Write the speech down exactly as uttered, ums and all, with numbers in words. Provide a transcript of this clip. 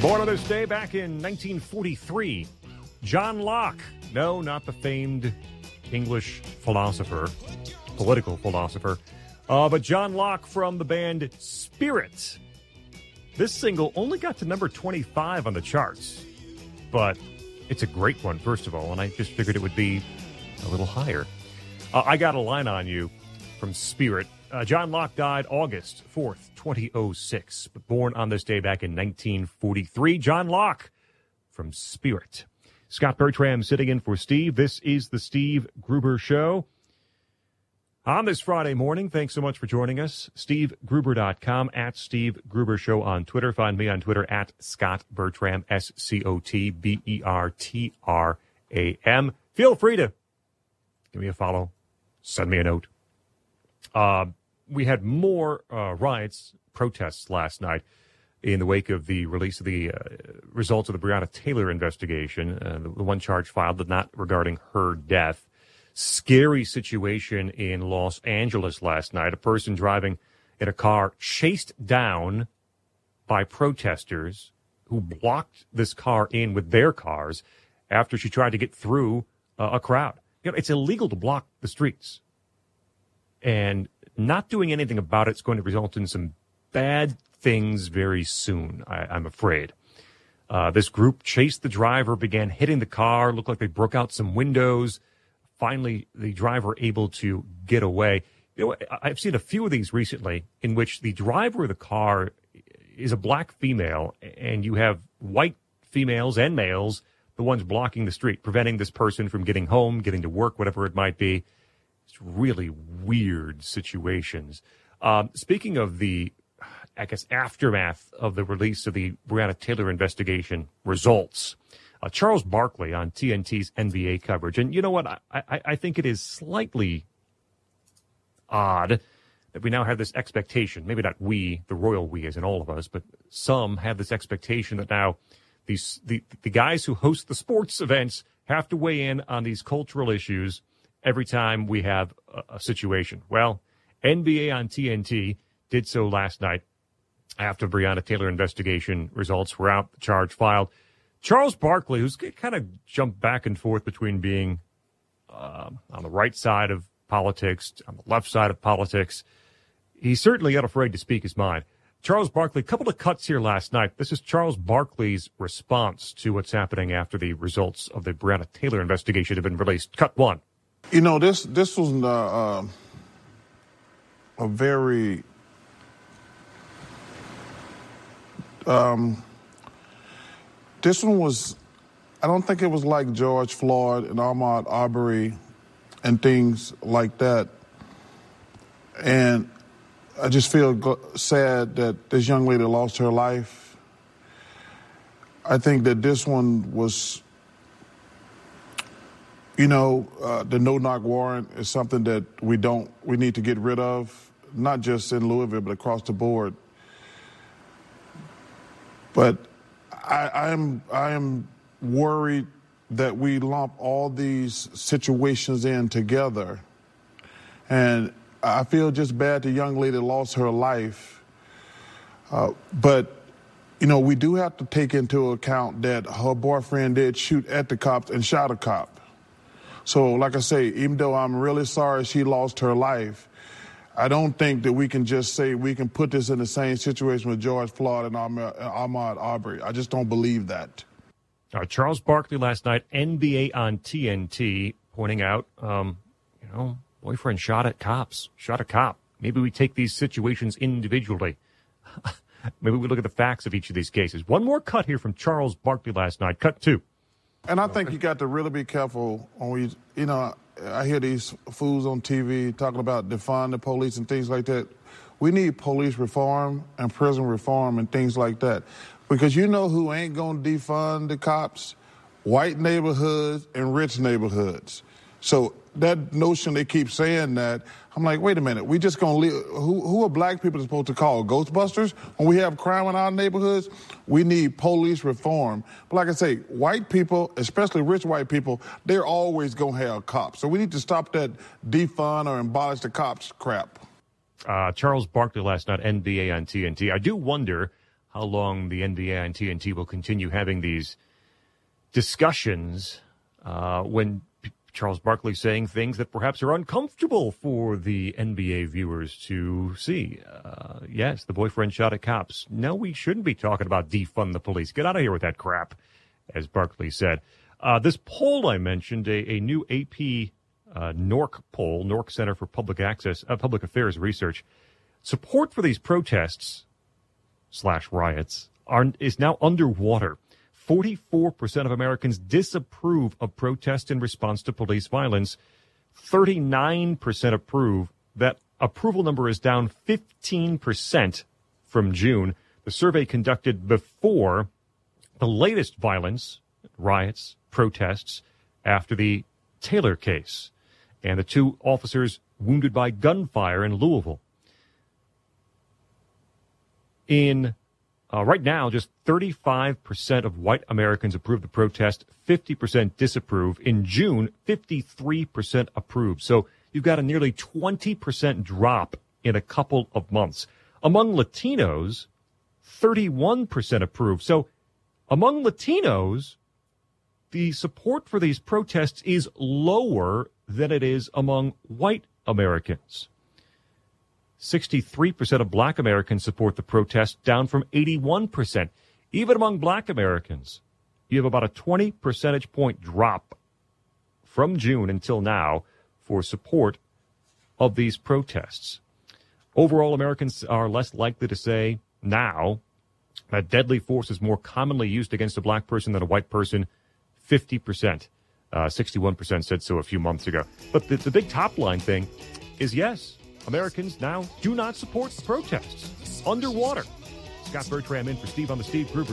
Born on this day back in nineteen forty-three, John Locke. No, not the famed English philosopher, political philosopher, uh, but John Locke from the band Spirit. This single only got to number twenty-five on the charts, but it's a great one, first of all, and I just figured it would be a little higher. Uh, I Got a Line on You from Spirit. Uh, John Locke died August fourth, two thousand six, but born on this day back in nineteen forty-three. John Locke from Spirit. Scott Bertram sitting in for Steve. This is the Steve Gruber Show. On this Friday morning, thanks so much for joining us. Steve Gruber dot com, at Steve Gruber Show on Twitter. Find me on Twitter at Scott Bertram, S C O T B E R T R A M. Feel free to give me a follow. Send me a note. Uh, we had more uh, riots, protests last night in the wake of the release of the uh, results of the Breonna Taylor investigation, uh, the, the one charge filed, but not regarding her death. Scary situation in Los Angeles last night. A person driving in a car chased down by protesters who blocked this car in with their cars after she tried to get through uh, a crowd. You know, it's illegal to block the streets. And not doing anything about it's going to result in some bad things very soon, I, I'm afraid. Uh, this group chased the driver, began hitting the car, looked like they broke out some windows. Finally, the driver able to get away. You know, I've seen a few of these recently in which the driver of the car is a black female, and you have white females and males, the ones blocking the street, preventing this person from getting home, getting to work, whatever it might be. It's really weird situations. Um, speaking of the, I guess, aftermath of the release of the Breonna Taylor investigation results, uh, Charles Barkley on T N T's N B A coverage. And you know what? I, I, I think it is slightly odd that we now have this expectation, maybe not we, the royal we as in all of us, but some have this expectation that now these the, the guys who host the sports events have to weigh in on these cultural issues every time we have a, a situation. Well, N B A on T N T did so last night after Breonna Taylor investigation results were out, the charge filed. Charles Barkley, who's kind of jumped back and forth between being uh, on the right side of politics, on the left side of politics, he's certainly not afraid to speak his mind. Charles Barkley, a couple of cuts here last night. This is Charles Barkley's response to what's happening after the results of the Breonna Taylor investigation have been released. Cut one. You know, this this was uh, uh, a very um, this one was. I don't think it was like George Floyd and Ahmaud Arbery and things like that. And I just feel sad that this young lady lost her life. I think that this one was. You know, uh, the no-knock warrant is something that we don't, we need to get rid of, not just in Louisville, but across the board. But I, I am, I am worried that we lump all these situations in together. And I feel just bad the young lady lost her life. Uh, but, you know, we do have to take into account that her boyfriend did shoot at the cops and shot a cop. So, like I say, even though I'm really sorry she lost her life, I don't think that we can just say we can put this in the same situation with George Floyd and Ahmaud Arbery. I just don't believe that. Uh, Charles Barkley last night, N B A on T N T, pointing out, um, you know, boyfriend shot at cops, shot a cop. Maybe we take these situations individually. Maybe we look at the facts of each of these cases. One more cut here from Charles Barkley last night. Cut two. And I think you got to really be careful when we, you know, I hear these fools on T V talking about defund the police and things like that. We need police reform and prison reform and things like that. Because you know who ain't going to defund the cops? White neighborhoods and rich neighborhoods. So that notion they keep saying that, I'm like, wait a minute, we just going to leave, who, who are black people supposed to call? Ghostbusters? When we have crime in our neighborhoods, we need police reform. But like I say, white people, especially rich white people, they're always going to have cops. So we need to stop that defund or abolish the cops crap. Uh, Charles Barkley last night, N B A on T N T. I do wonder how long the N B A and T N T will continue having these discussions uh, when P- Charles Barkley saying things that perhaps are uncomfortable for the N B A viewers to see. Uh, yes, the boyfriend shot at cops. No, we shouldn't be talking about defund the police. Get out of here with that crap, as Barkley said. Uh, this poll I mentioned, a, a new A P uh, N O R C poll, N O R C Center for Public Access, uh, Public Affairs Research, support for these protests slash riots are is now underwater. forty-four percent of Americans disapprove of protests in response to police violence. thirty-nine percent approve. That approval number is down fifteen percent from June. The survey conducted before the latest violence, riots, protests after the Taylor case and the two officers wounded by gunfire in Louisville. In uh, right now, just thirty-five percent of white Americans approve the protest, fifty percent disapprove. In June, fifty-three percent approve. So you've got a nearly twenty percent drop in a couple of months. Among Latinos, thirty-one percent approve. So among Latinos, the support for these protests is lower than it is among white Americans. sixty-three percent of black Americans support the protest, down from eighty-one percent. Even among black Americans, you have about a twenty percentage point drop from June until now for support of these protests. Overall, Americans are less likely to say now that deadly force is more commonly used against a black person than a white person. fifty percent. Uh, sixty-one percent said so a few months ago. But the, the big top line thing is, yes, Americans now do not support the protests. Underwater. Scott Bertram in for Steve on the Steve Gruber